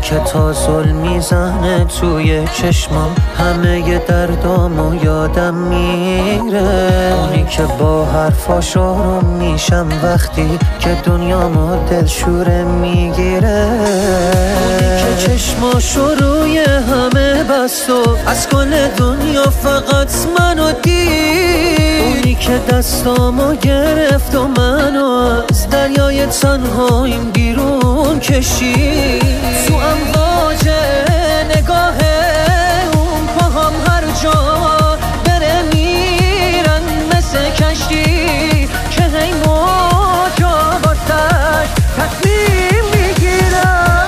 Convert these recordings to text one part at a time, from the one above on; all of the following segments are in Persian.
که تا ظلم میزنه توی چشمام، همه دردامو یادم میره. اونی که با حرفاش آروم میشم وقتی که دنیامو دلشوره میگیره. اونی که چشماشو روی همه بست و از کل دنیا فقط منو دید. اونی که دستامو گرفت و منو از دریای تنهاییم بیرون کشید. تو امواج نگاه اون پاهم هر جا بره میرن مثل کشتی که هی موجا واسش تصمیم میگیرن.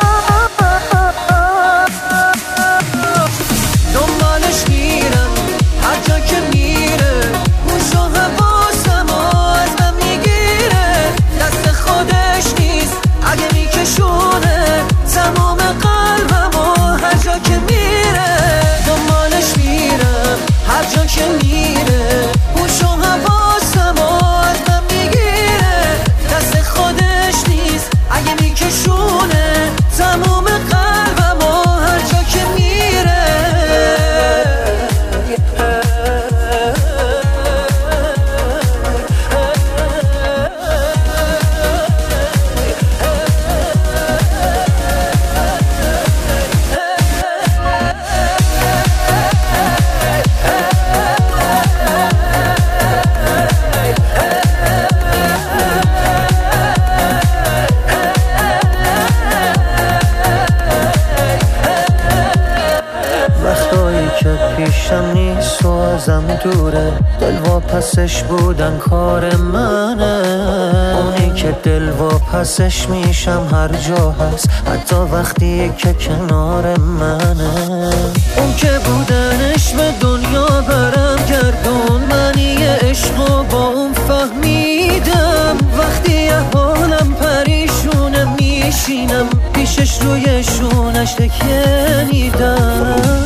دنبالش میرم هر جا که میره، موش و حواسم از من میگیره. دست خودش نیست اگه میکشونه تمام قلبمو هر جا که میره. دنبالش میرم هر جا که میره، موش و حواسم از من میگیره. دست خودش نیست اگه میکشونه تمام قلبمو هر جا که میره. وقتایی که پیشم نیست و ازم دوره، دل واپسش بودن کار منه. اونی که دل واپسش میشم هر جا هست، حتی وقتی که کنار منه. اون که بودنش به دنیا برم گردون، منی عشقو با اون فهمیدم. وقتی حالم پریشونه میشینم پیشش روی شونش تکیه میدم.